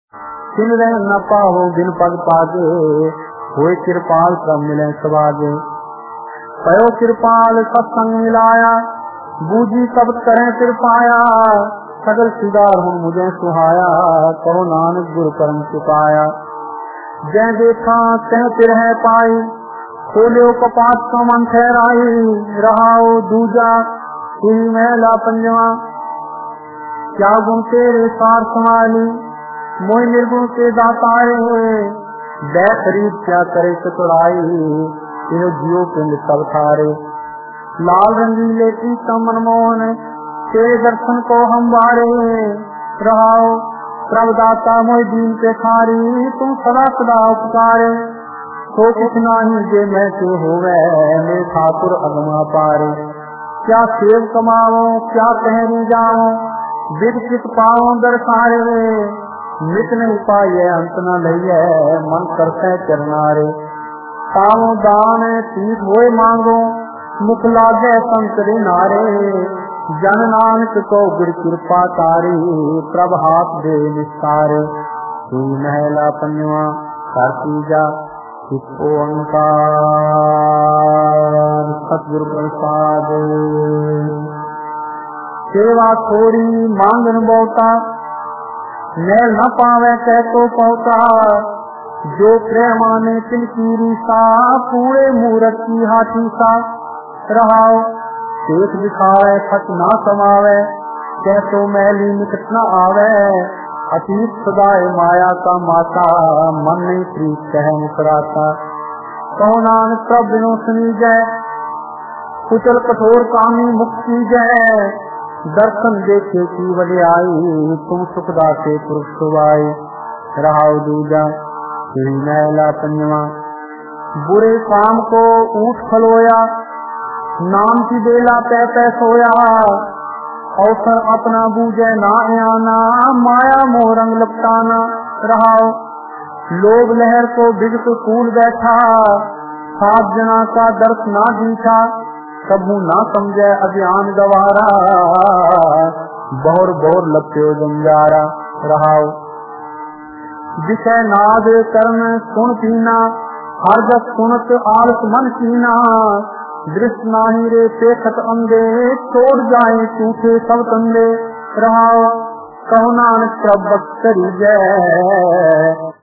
तिन रह न पाहो बिन पग पागे, होए कृपाल सब मिले सवागे। पयो कृपाल सत्संग मिलाया, बूझी सब करें फिर पाया। सगल सुधार हूँ मुझे सुहाया, कहो नानक गुरु परम चुकाया। जय देखा तह फिर है पाई, खोलो कपाट का मन ठहराई। रहाओ दूजा ही महला पंजवा, क्या गुण तेरे सार संभाली। मोह निर्गुण के दातारे, दै खरीद क्या करे चतुराई। ये जियो पिंड सब थारे, लाल रंगीले की मनमोहन, तेरे दर्शन को हम बारे। रहाओ प्रभ दाता मोह दीन पे खारी, तुम सदा सदा उपकारे। तो कुछ नाही जे मैं से होवे, मेरे ठाकुर अगमा पारे। क्या सेव कमाओ क्या कहरी जाओ, विकसित पाओ दर्शारे। नित न उपाय अंत न लइए, मन करते चरनारे। ताओ दान तीस होए मांगो, मुख लागे संतरे नारे। जन नानक को गुर कृपा तारी, प्रभ हाथ दे निस्तारे। तू महला पंजवा कर पूजा, एको ओंकार सतगुरु प्रसाद। सेवा थोड़ी मांगन बहुता, मैल न पावे कह तो पहुता। जो प्रेमाने तिनकी रीसा, पूरे मूरत की हाथी सा। रहाओ शेख दिखावे खत ना समावे, कह तो मैली निकट न आवे। अतीत सदाए माया का माता, मन नहीं प्रीत कह मुकराता। कहो नानक प्रभ बिनो सुनी जय, कुचल कठोर कामी मुक्ति जय। दर्शन देखे की वड्याई, तुम सुखदाते पुरुष सुवाई। रहाओ दूजा महला पंजवा, बुरे काम को ऊट खलोया। नाम की बेला पै पै सोया, अवसर अपना बूझे ना आना। माया मोह रंग लपटाना। रहाओ लोभ लहर को बिगट कूल बैठा, सात जना का दर्श ना दीठा। कबू ना समझे अज्ञान गवारा, बहुर बहुर लपटे जंजारा। रहाओ विषय नाद कर्म सुन पीना, हर जस सुनत आलस मन कीना। दृष्ट नाही रे पेखत अंधे, छोड़ जाए टूटे सब तंदे। रहाओ कहो नानक प्रभ करी जय,